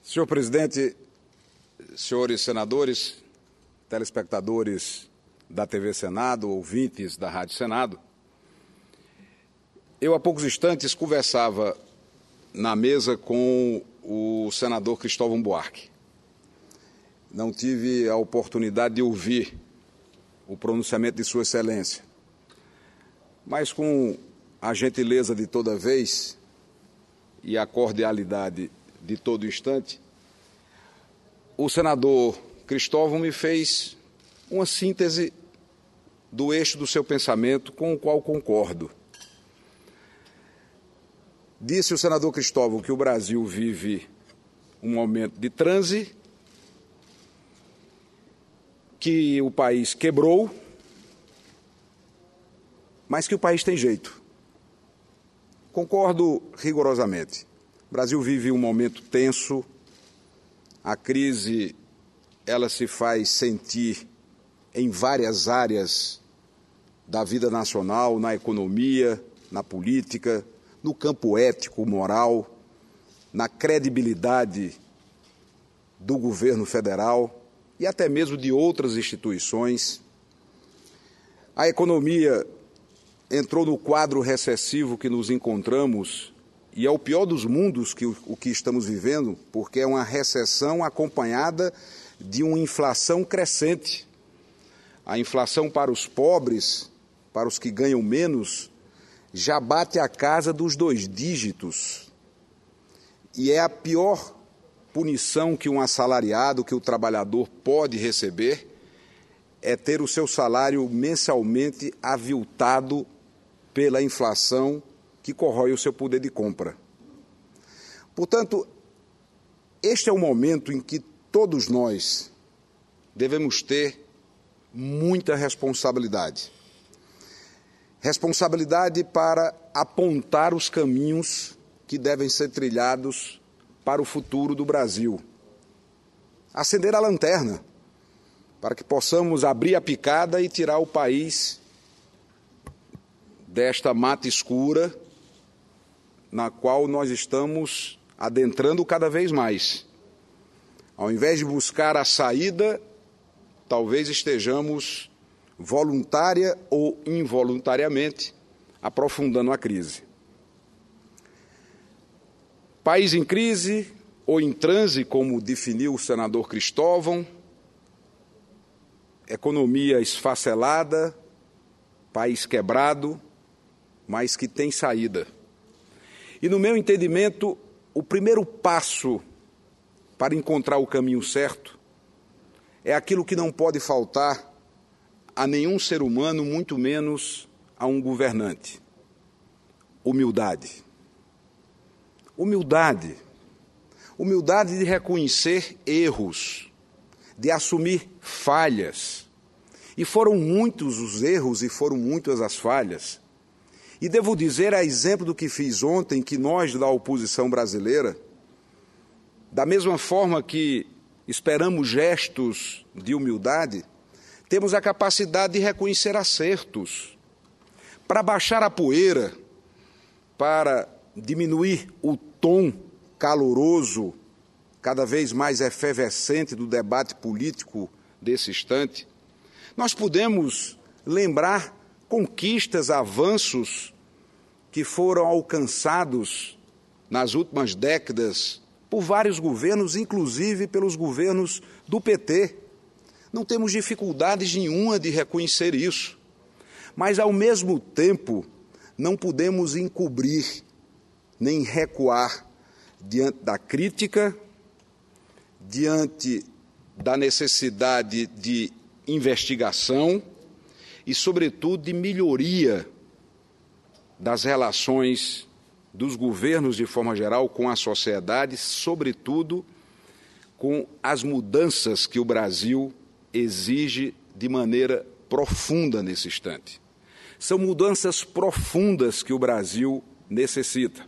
Senhor presidente, senhores senadores, telespectadores da TV Senado, ouvintes da Rádio Senado, eu há poucos instantes conversava na mesa com o senador Cristóvão Buarque. Não tive a oportunidade de ouvir o pronunciamento de Sua Excelência, mas com a gentileza de toda vez e a cordialidade de todo instante, o senador Cristóvão me fez uma síntese do eixo do seu pensamento com o qual concordo. Disse o senador Cristóvão que o Brasil vive um momento de transe, que o país quebrou, mas que o país tem jeito. Concordo rigorosamente. O Brasil vive um momento tenso, a crise ela se faz sentir em várias áreas da vida nacional, na economia, na política, no campo ético, moral, na credibilidade do governo federal e até mesmo de outras instituições. A economia entrou no quadro recessivo que nos encontramos e é o pior dos mundos o que estamos vivendo, porque é uma recessão acompanhada de uma inflação crescente. A inflação para os pobres, para os que ganham menos, já bate a casa dos 2 dígitos. E é a pior punição que um assalariado, que o trabalhador pode receber, é ter o seu salário mensalmente aviltado pela inflação que corrói o seu poder de compra. Portanto, este é o momento em que todos nós devemos ter muita responsabilidade. Responsabilidade para apontar os caminhos que devem ser trilhados para o futuro do Brasil. Acender a lanterna, para que possamos abrir a picada e tirar o país desta mata escura na qual nós estamos adentrando cada vez mais. Ao invés de buscar a saída, talvez estejamos voluntária ou involuntariamente aprofundando a crise. País em crise ou em transe, como definiu o senador Cristóvão, economia esfacelada, país quebrado, mas que tem saída. E, no meu entendimento, o primeiro passo para encontrar o caminho certo é aquilo que não pode faltar a nenhum ser humano, muito menos a um governante: humildade. Humildade. Humildade de reconhecer erros, de assumir falhas. E foram muitos os erros e foram muitas as falhas. E devo dizer, a exemplo do que fiz ontem, que nós da oposição brasileira, da mesma forma que esperamos gestos de humildade, temos a capacidade de reconhecer acertos, para baixar a poeira, para diminuir o tom caloroso, cada vez mais efervescente do debate político desse instante. Nós podemos lembrar conquistas, avanços que foram alcançados nas últimas décadas por vários governos, inclusive pelos governos do PT. Não temos dificuldades nenhuma de reconhecer isso, mas, ao mesmo tempo, não podemos encobrir nem recuar diante da crítica, diante da necessidade de investigação e, sobretudo, de melhoria das relações dos governos, de forma geral, com a sociedade, sobretudo com as mudanças que o Brasil exige de maneira profunda nesse instante. São mudanças profundas que o Brasil necessita.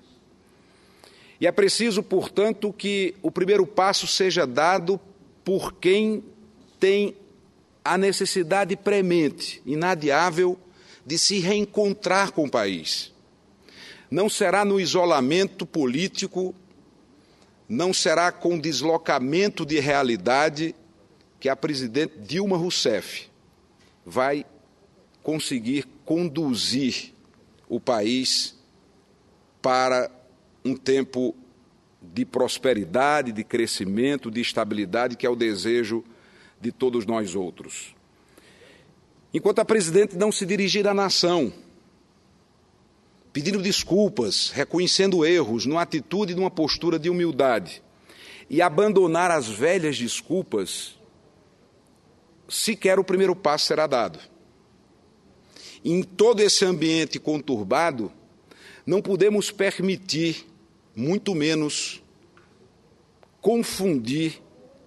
E é preciso, portanto, que o primeiro passo seja dado por quem tem a necessidade premente, inadiável, de se reencontrar com o país. Não será no isolamento político, não será com deslocamento de realidade que a presidente Dilma Rousseff vai conseguir conduzir o país para um tempo de prosperidade, de crescimento, de estabilidade, que é o desejo de todos nós outros. Enquanto a presidente não se dirigir à nação, pedindo desculpas, reconhecendo erros, numa atitude e numa postura de humildade, e abandonar as velhas desculpas, sequer o primeiro passo será dado. E em todo esse ambiente conturbado, não podemos permitir, muito menos, confundir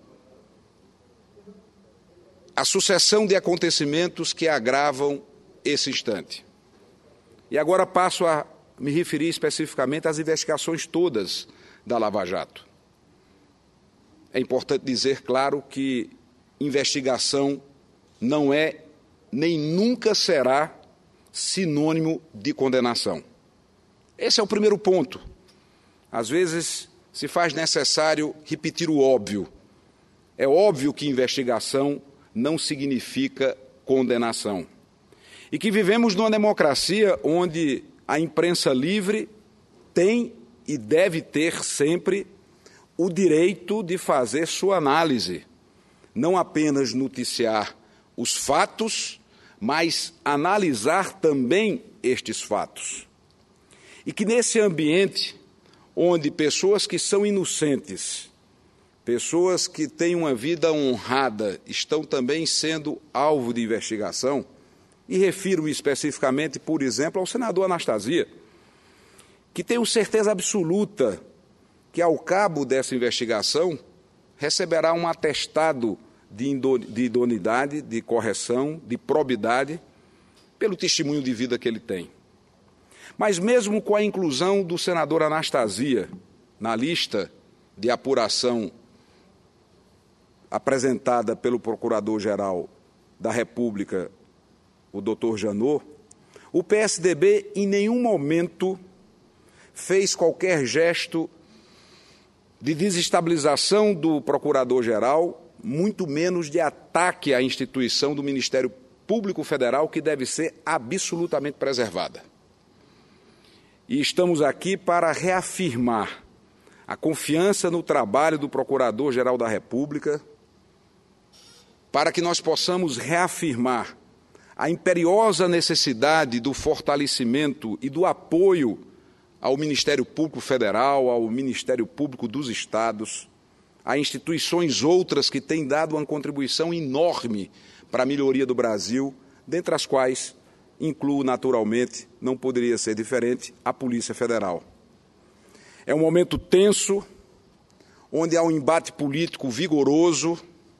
a sucessão de acontecimentos que agravam esse instante. E agora passo a me referir especificamente às investigações todas da Lava Jato. É importante dizer, claro, que investigação não é nem nunca será sinônimo de condenação. Esse é o primeiro ponto. Às vezes se faz necessário repetir o óbvio. É óbvio que investigação não significa condenação. E que vivemos numa democracia onde a imprensa livre tem e deve ter sempre o direito de fazer sua análise, não apenas noticiar os fatos, mas analisar também estes fatos. E que nesse ambiente onde pessoas que são inocentes, pessoas que têm uma vida honrada, estão também sendo alvo de investigação, e refiro-me especificamente, por exemplo, ao senador Anastasia, que tenho certeza absoluta que, ao cabo dessa investigação, receberá um atestado de idoneidade, de correção, de probidade, pelo testemunho de vida que ele tem. Mas mesmo com a inclusão do senador Anastasia na lista de apuração apresentada pelo Procurador-Geral da República, o Dr. Janot, o PSDB em nenhum momento fez qualquer gesto de desestabilização do Procurador-Geral, muito menos de ataque à instituição do Ministério Público Federal, que deve ser absolutamente preservada. E estamos aqui para reafirmar a confiança no trabalho do Procurador-Geral da República, para que nós possamos reafirmar a imperiosa necessidade do fortalecimento e do apoio ao Ministério Público Federal, ao Ministério Público dos Estados, a instituições outras que têm dado uma contribuição enorme para a melhoria do Brasil, dentre as quais incluo, naturalmente, não poderia ser diferente, a Polícia Federal. É um momento tenso, onde há um embate político vigoroso,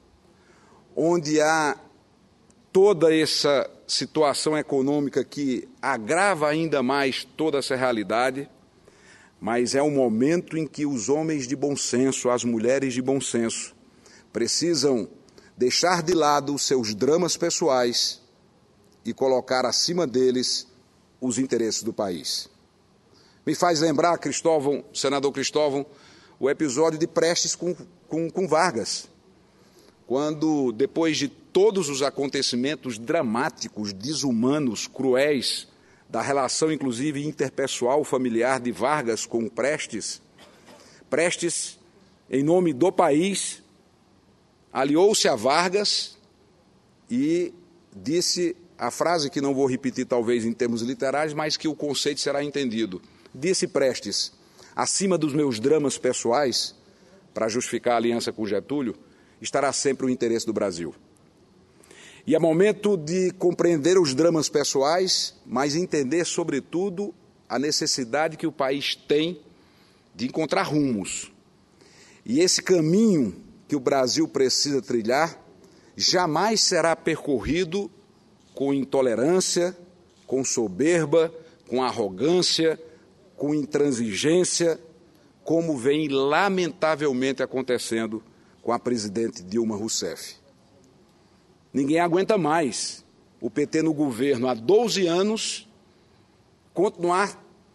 onde há toda essa situação econômica que agrava ainda mais toda essa realidade, mas é um momento em que os homens de bom senso, as mulheres de bom senso, precisam deixar de lado os seus dramas pessoais e colocar acima deles os interesses do país. Me faz lembrar, senador Cristóvão, o episódio de Prestes com Vargas, quando, depois de todos os acontecimentos dramáticos, desumanos, cruéis, da relação, inclusive, interpessoal familiar de Vargas com Prestes, Prestes, em nome do país, aliou-se a Vargas e disse a frase que não vou repetir, talvez, em termos literais, mas que o conceito será entendido. Disse Prestes: acima dos meus dramas pessoais, para justificar a aliança com Getúlio, estará sempre o interesse do Brasil. E é momento de compreender os dramas pessoais, mas entender, sobretudo, a necessidade que o país tem de encontrar rumos. E esse caminho que o Brasil precisa trilhar jamais será percorrido com intolerância, com soberba, com arrogância, com intransigência, como vem lamentavelmente acontecendo com a presidente Dilma Rousseff. Ninguém aguenta mais o PT no governo há 12 anos continuar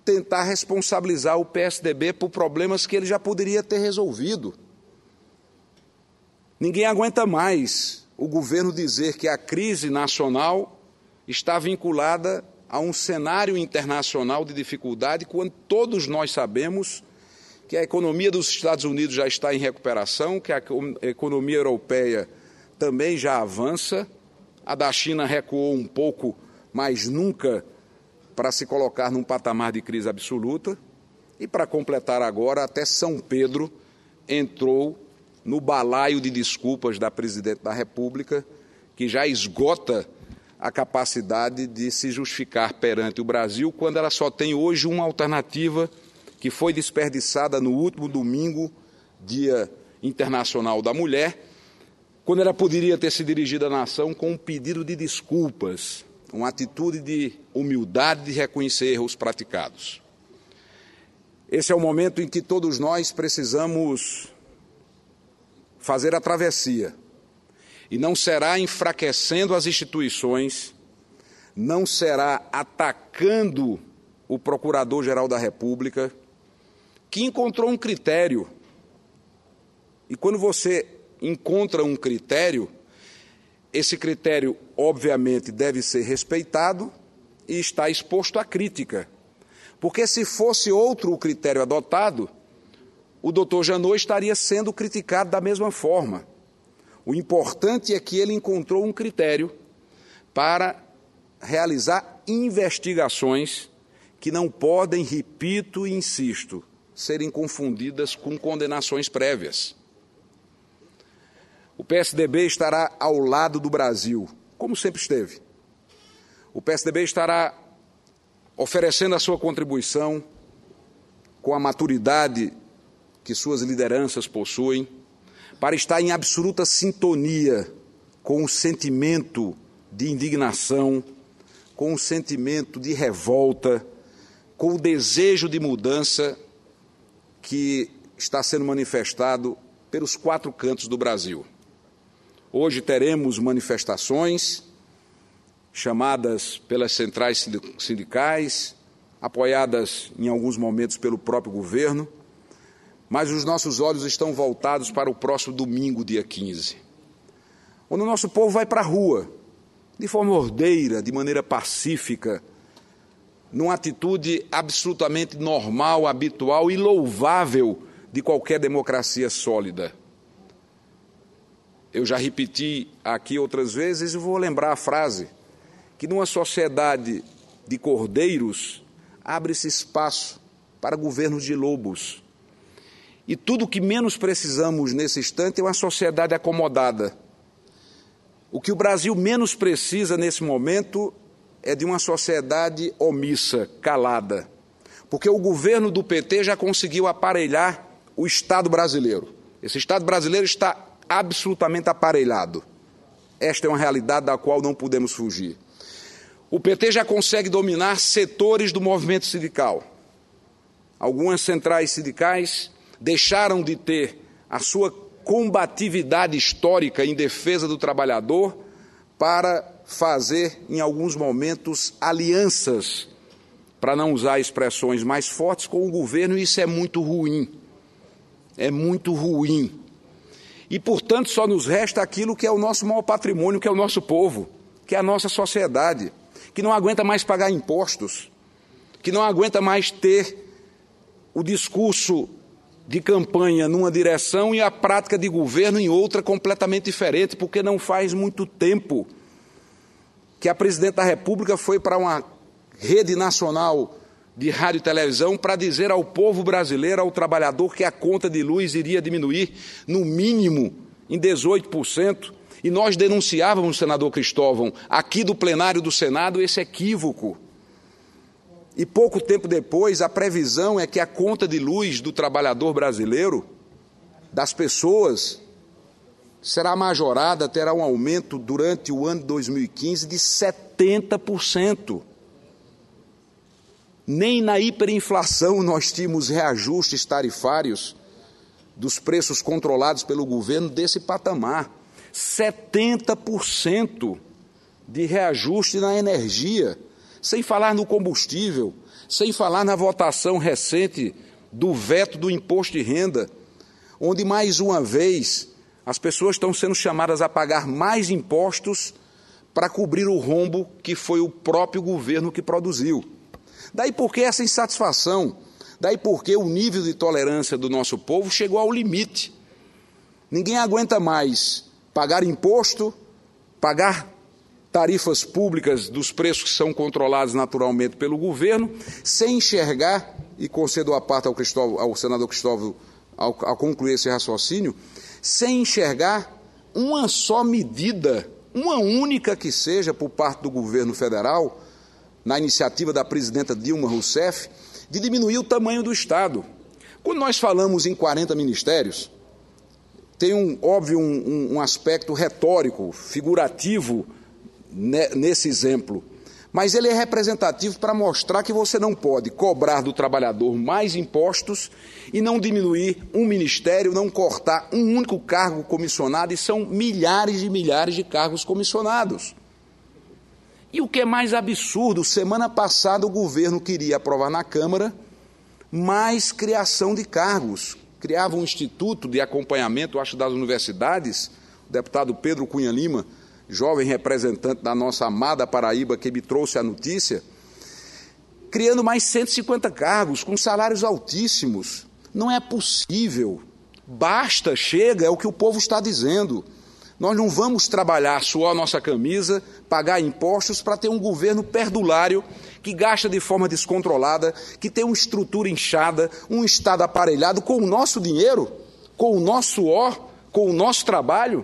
tentar responsabilizar o PSDB por problemas que ele já poderia ter resolvido. Ninguém aguenta mais o governo dizer que a crise nacional está vinculada a um cenário internacional de dificuldade, quando todos nós sabemos que a economia dos Estados Unidos já está em recuperação, que a economia europeia também já avança, a da China recuou um pouco, mas nunca para se colocar num patamar de crise absoluta, e para completar agora, até São Pedro entrou no balaio de desculpas da Presidente da República, que já esgota a capacidade de se justificar perante o Brasil, quando ela só tem hoje uma alternativa que foi desperdiçada no último domingo, Dia Internacional da Mulher, quando ela poderia ter se dirigido à nação com um pedido de desculpas, uma atitude de humildade de reconhecer erros praticados. Esse é o momento em que todos nós precisamos fazer a travessia. E não será enfraquecendo as instituições, não será atacando o Procurador-Geral da República, que encontrou um critério. E quando você encontra um critério, esse critério, obviamente, deve ser respeitado e está exposto à crítica. Porque se fosse outro o critério adotado, o doutor Janot estaria sendo criticado da mesma forma. O importante é que ele encontrou um critério para realizar investigações que não podem, repito e insisto, serem confundidas com condenações prévias. O PSDB estará ao lado do Brasil, como sempre esteve. O PSDB estará oferecendo a sua contribuição com a maturidade que suas lideranças possuem, para estar em absoluta sintonia com o sentimento de indignação, com o sentimento de revolta, com o desejo de mudança que está sendo manifestado pelos 4 cantos do Brasil. Hoje teremos manifestações chamadas pelas centrais sindicais, apoiadas em alguns momentos pelo próprio governo, mas os nossos olhos estão voltados para o próximo domingo, dia 15, onde o nosso povo vai para a rua, de forma ordeira, de maneira pacífica, numa atitude absolutamente normal, habitual e louvável de qualquer democracia sólida. Eu já repeti aqui outras vezes e vou lembrar a frase, que numa sociedade de cordeiros abre-se espaço para governos de lobos. E tudo o que menos precisamos nesse instante é uma sociedade acomodada. O que o Brasil menos precisa nesse momento é de uma sociedade omissa, calada. Porque o governo do PT já conseguiu aparelhar o Estado brasileiro. Esse Estado brasileiro está absolutamente aparelhado. Esta é uma realidade da qual não podemos fugir. O PT já consegue dominar setores do movimento sindical. Algumas centrais sindicais deixaram de ter a sua combatividade histórica em defesa do trabalhador para fazer, em alguns momentos, alianças, para não usar expressões mais fortes, com o governo, e isso é muito ruim. É muito ruim. E, portanto, só nos resta aquilo que é o nosso maior patrimônio, que é o nosso povo, que é a nossa sociedade, que não aguenta mais pagar impostos, que não aguenta mais ter o discurso de campanha numa direção e a prática de governo em outra completamente diferente, porque não faz muito tempo que a Presidente da República foi para uma rede nacional de rádio e televisão para dizer ao povo brasileiro, ao trabalhador, que a conta de luz iria diminuir no mínimo em 18%, e nós denunciávamos, senador Cristóvão, aqui do plenário do Senado, esse equívoco. E pouco tempo depois, a previsão é que a conta de luz do trabalhador brasileiro, das pessoas, será majorada, terá um aumento durante o ano de 2015 de 70%. Nem na hiperinflação nós tínhamos reajustes tarifários dos preços controlados pelo governo desse patamar. 70% de reajuste na energia, sem falar no combustível, sem falar na votação recente do veto do imposto de renda, onde, mais uma vez, as pessoas estão sendo chamadas a pagar mais impostos para cobrir o rombo que foi o próprio governo que produziu. Daí porque essa insatisfação, daí porque o nível de tolerância do nosso povo chegou ao limite. Ninguém aguenta mais pagar imposto, pagar tarifas públicas dos preços que são controlados naturalmente pelo governo, sem enxergar, e concedo a parte ao senador Cristóvão ao concluir esse raciocínio, sem enxergar uma só medida, uma única que seja, por parte do governo federal, na iniciativa da presidenta Dilma Rousseff, de diminuir o tamanho do Estado. Quando nós falamos em 40 ministérios, tem um aspecto retórico, figurativo nesse exemplo, mas ele é representativo para mostrar que você não pode cobrar do trabalhador mais impostos e não diminuir um ministério, não cortar um único cargo comissionado, e são milhares e milhares de cargos comissionados. E o que é mais absurdo, semana passada o governo queria aprovar na Câmara mais criação de cargos. Criava um instituto de acompanhamento, acho, das universidades, o deputado Pedro Cunha Lima, jovem representante da nossa amada Paraíba, que me trouxe a notícia, criando mais 150 cargos, com salários altíssimos. Não é possível. Basta, chega, é o que o povo está dizendo. Nós não vamos trabalhar, suar a nossa camisa, pagar impostos para ter um governo perdulário que gasta de forma descontrolada, que tem uma estrutura inchada, um Estado aparelhado com o nosso dinheiro, com o nosso suor, com o nosso trabalho.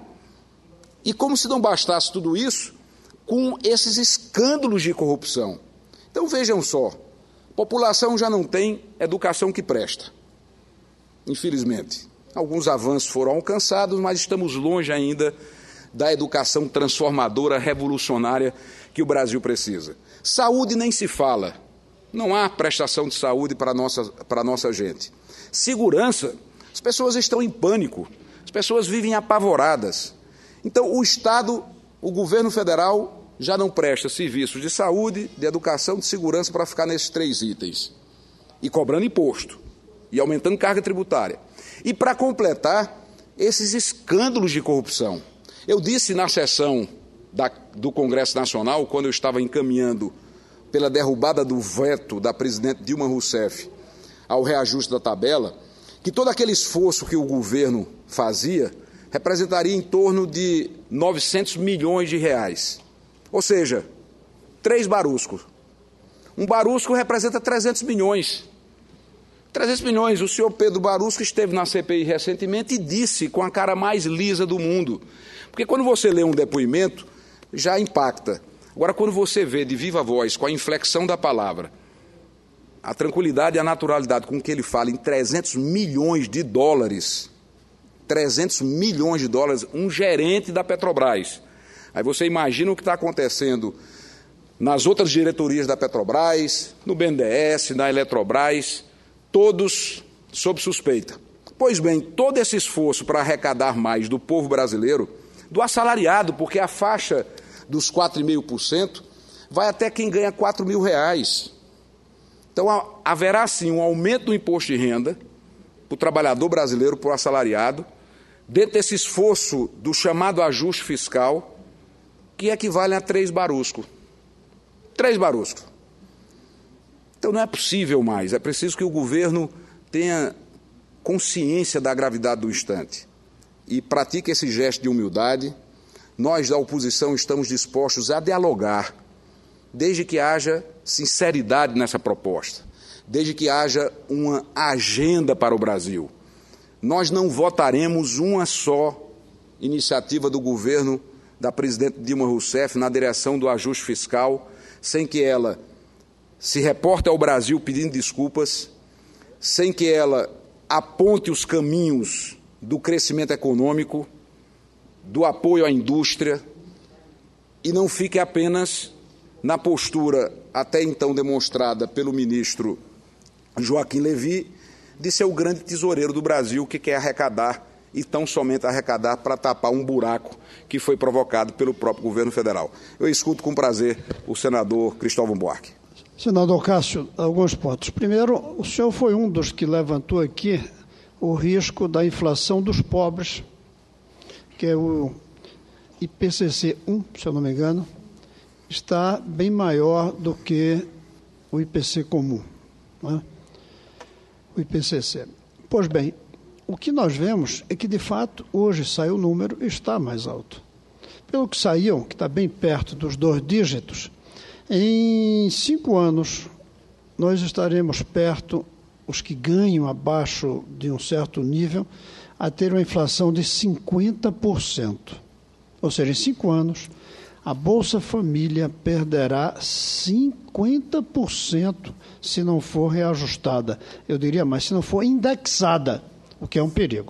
E como se não bastasse tudo isso, com esses escândalos de corrupção. Então vejam só, a população já não tem educação que presta, infelizmente. Alguns avanços foram alcançados, mas estamos longe ainda da educação transformadora, revolucionária que o Brasil precisa. Saúde nem se fala. Não há prestação de saúde para a nossa gente. Segurança, as pessoas estão em pânico, as pessoas vivem apavoradas. Então, o Estado, o governo federal, já não presta serviços de saúde, de educação, de segurança para ficar nesses 3 itens. E cobrando imposto, e aumentando carga tributária. E, para completar, esses escândalos de corrupção. Eu disse na sessão do Congresso Nacional, quando eu estava encaminhando pela derrubada do veto da presidente Dilma Rousseff ao reajuste da tabela, que todo aquele esforço que o governo fazia representaria em torno de 900 milhões de reais. Ou seja, 3 baruscos. Um barusco representa 300 milhões. 300 milhões. O senhor Pedro Barusco esteve na CPI recentemente e disse com a cara mais lisa do mundo. Porque quando você lê um depoimento, já impacta. Agora, quando você vê de viva voz, com a inflexão da palavra, a tranquilidade e a naturalidade com que ele fala em 300 milhões de dólares, 300 milhões de dólares, um gerente da Petrobras. Aí você imagina o que está acontecendo nas outras diretorias da Petrobras, no BNDES, na Eletrobras, todos sob suspeita. Pois bem, todo esse esforço para arrecadar mais do povo brasileiro, do assalariado, porque a faixa dos 4,5% vai até quem ganha R$4 mil. Então, haverá sim um aumento do imposto de renda para o trabalhador brasileiro, para o assalariado, dentro desse esforço do chamado ajuste fiscal, que equivale a 3 baruscos. 3 baruscos. Então não é possível mais, é preciso que o governo tenha consciência da gravidade do instante e pratique esse gesto de humildade. Nós da oposição estamos dispostos a dialogar, desde que haja sinceridade nessa proposta, desde que haja uma agenda para o Brasil. Nós não votaremos uma só iniciativa do governo da presidente Dilma Rousseff na direção do ajuste fiscal, sem que ela se reporte ao Brasil pedindo desculpas, sem que ela aponte os caminhos do crescimento econômico, do apoio à indústria, e não fique apenas na postura até então demonstrada pelo ministro Joaquim Levy de ser o grande tesoureiro do Brasil que quer arrecadar e tão somente arrecadar para tapar um buraco que foi provocado pelo próprio governo federal. Eu escuto com prazer o senador Cristóvão Buarque. Senador Cássio, alguns pontos. Primeiro, o senhor foi um dos que levantou aqui o risco da inflação dos pobres, que é o IPCC 1, se eu não me engano, está bem maior do que o IPC comum, não é? O IPCC. Pois bem, o que nós vemos é que, de fato, hoje saiu o número e está mais alto. Pelo que saiu, que está bem perto dos 2 dígitos, em 5 anos nós estaremos perto, os que ganham abaixo de um certo nível, a ter uma inflação de 50%. Ou seja, em 5 anos, a Bolsa Família perderá 50% se não for reajustada. Eu diria mais, se não for indexada, o que é um perigo.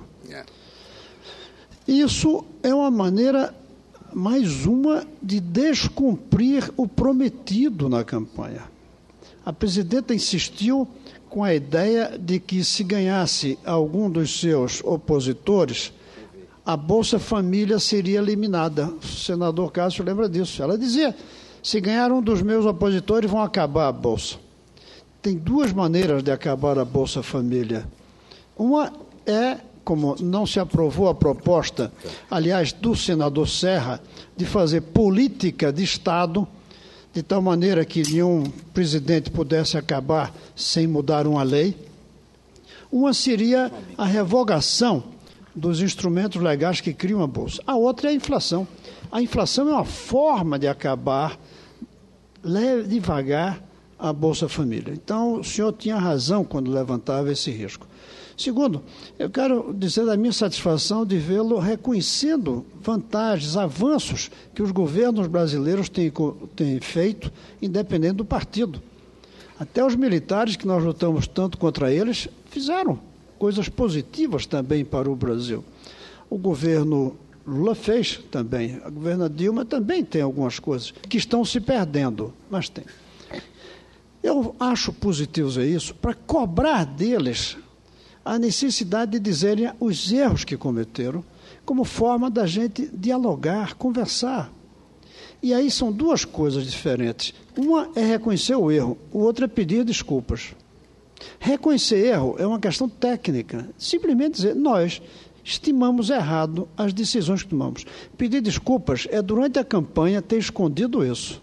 Isso é uma maneira, mais uma, de descumprir o prometido na campanha. A presidenta insistiu com a ideia de que, se ganhasse algum dos seus opositores, a Bolsa Família seria eliminada. O senador Cássio lembra disso. Ela dizia, se ganhar um dos meus opositores, vão acabar a Bolsa. Tem 2 maneiras de acabar a Bolsa Família. Uma é, como não se aprovou a proposta, aliás, do senador Serra, de fazer política de Estado, de tal maneira que nenhum presidente pudesse acabar sem mudar uma lei. Uma seria a revogação dos instrumentos legais que criam a Bolsa. A outra é a inflação. A inflação é uma forma de acabar devagar a Bolsa Família. Então, o senhor tinha razão quando levantava esse risco. Segundo, eu quero dizer da minha satisfação de vê-lo reconhecendo vantagens, avanços que os governos brasileiros têm feito, independente do partido. Até os militares, que nós lutamos tanto contra eles, fizeram coisas positivas também para o Brasil. O governo Lula fez também. A governo Dilma também tem algumas coisas que estão se perdendo, mas tem. Eu acho positivo isso para cobrar deles a necessidade de dizerem os erros que cometeram, como forma da gente dialogar, conversar. E aí são 2 coisas diferentes. Uma é reconhecer o erro, o outro é pedir desculpas. Reconhecer erro é uma questão técnica. Simplesmente dizer, nós estimamos errado as decisões que tomamos. Pedir desculpas é, durante a campanha, ter escondido isso.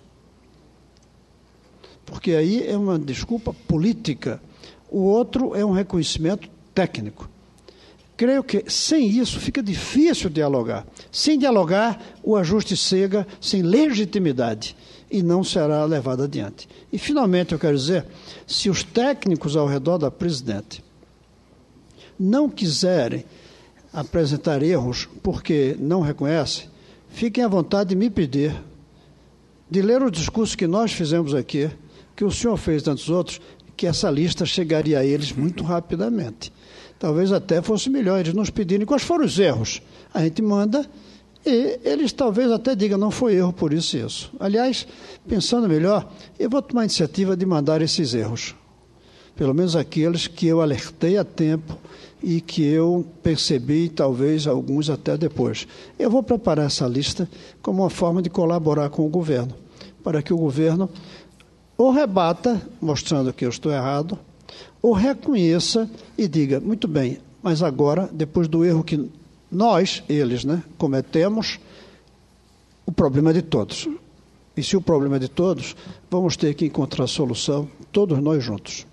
Porque aí é uma desculpa política. O outro é um reconhecimento técnico. Creio que sem isso fica difícil dialogar. Sem dialogar, o ajuste cega sem legitimidade e não será levado adiante. E, finalmente, eu quero dizer, se os técnicos ao redor da presidente não quiserem apresentar erros porque não reconhecem, fiquem à vontade de me pedir, de ler o discurso que nós fizemos aqui, que o senhor fez tantos outros, que essa lista chegaria a eles muito rapidamente. Talvez até fosse melhor eles nos pedirem quais foram os erros. A gente manda e eles talvez até digam, não foi erro por isso e isso. Aliás, pensando melhor, eu vou tomar a iniciativa de mandar esses erros. Pelo menos aqueles que eu alertei a tempo e que eu percebi, talvez alguns até depois. Eu vou preparar essa lista como uma forma de colaborar com o governo, para que o governo ou rebata, mostrando que eu estou errado, ou reconheça e diga, muito bem, mas agora, depois do erro que nós, eles, cometemos, o problema é de todos. E se o problema é de todos, vamos ter que encontrar solução, todos nós juntos.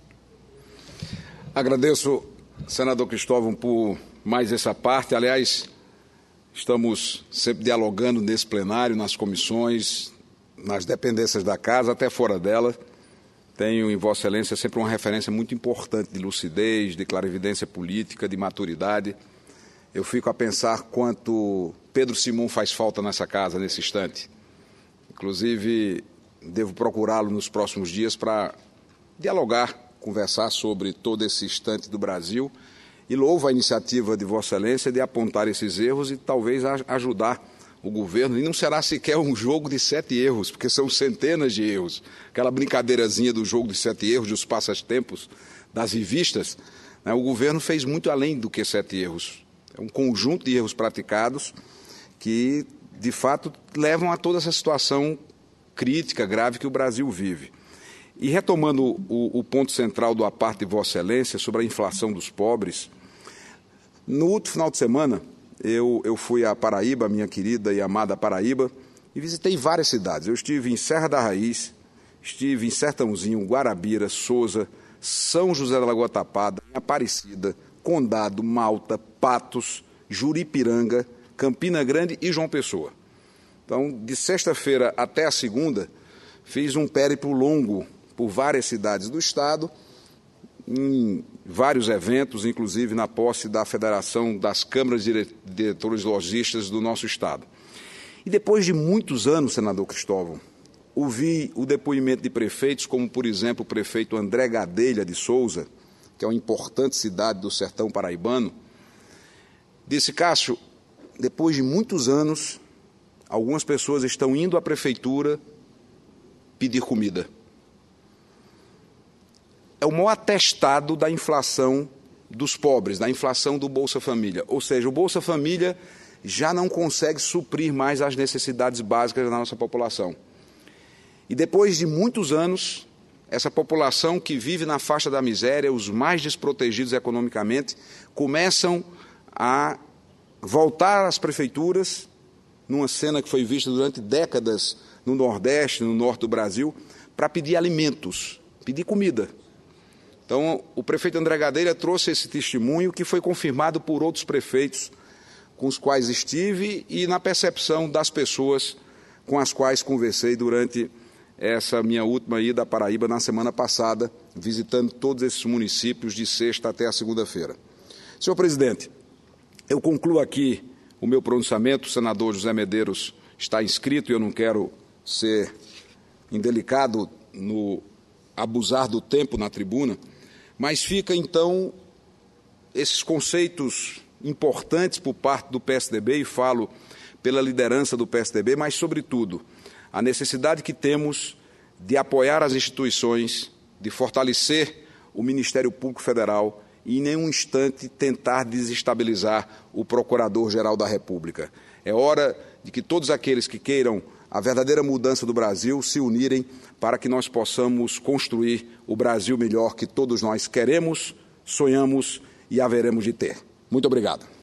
Agradeço, senador Cristóvão, por mais essa parte. Aliás, estamos sempre dialogando nesse plenário, nas comissões, nas dependências da casa, até fora dela. Tenho em Vossa Excelência sempre uma referência muito importante de lucidez, de clarividência política, de maturidade. Eu fico a pensar quanto Pedro Simão faz falta nessa casa, nesse instante. Inclusive, devo procurá-lo nos próximos dias para dialogar, conversar sobre todo esse instante do Brasil. E louvo a iniciativa de Vossa Excelência de apontar esses erros e talvez ajudar o governo. E não será sequer um jogo de 7 erros, porque são centenas de erros. Aquela brincadeirazinha do jogo de 7 erros, dos passatempos, das revistas, o governo fez muito além do que 7 erros. É um conjunto de erros praticados que, de fato, levam a toda essa situação crítica, grave que o Brasil vive. E retomando o ponto central do à parte de Vossa Excelência sobre a inflação dos pobres, no último final de semana eu fui à Paraíba, minha querida e amada Paraíba, e visitei várias cidades. Eu estive em Serra da Raiz, estive em Sertãozinho, Guarabira, Sousa, São José da Lagoa Tapada, Aparecida, Condado, Malta, Patos, Juripiranga, Campina Grande e João Pessoa. Então, de sexta-feira até a segunda, fiz um périplo longo por várias cidades do Estado, em vários eventos, inclusive na posse da Federação das Câmaras de Diretores Lojistas do nosso Estado. E depois de muitos anos, senador Cristóvão, ouvi o depoimento de prefeitos, como, por exemplo, o prefeito André Gadelha de Souza, que é uma importante cidade do sertão paraibano, disse: Cássio, depois de muitos anos, algumas pessoas estão indo à prefeitura pedir comida. É o maior atestado da inflação dos pobres, da inflação do Bolsa Família. Ou seja, o Bolsa Família já não consegue suprir mais as necessidades básicas da nossa população. E depois de muitos anos, essa população que vive na faixa da miséria, os mais desprotegidos economicamente, começam a voltar às prefeituras, numa cena que foi vista durante décadas no Nordeste, no Norte do Brasil, para pedir alimentos, pedir comida. Então, o prefeito André Gadelha trouxe esse testemunho que foi confirmado por outros prefeitos com os quais estive e na percepção das pessoas com as quais conversei durante essa minha última ida à Paraíba na semana passada, visitando todos esses municípios de sexta até a segunda-feira. Senhor presidente, eu concluo aqui o meu pronunciamento. O senador José Medeiros está inscrito e eu não quero ser indelicado no abusar do tempo na tribuna, mas fica, então, esses conceitos importantes por parte do PSDB, e falo pela liderança do PSDB, mas, sobretudo, a necessidade que temos de apoiar as instituições, de fortalecer o Ministério Público Federal e, em nenhum instante, tentar desestabilizar o Procurador-Geral da República. É hora de que todos aqueles que queiram a verdadeira mudança do Brasil se unirem para que nós possamos construir o Brasil melhor que todos nós queremos, sonhamos e haveremos de ter. Muito obrigado.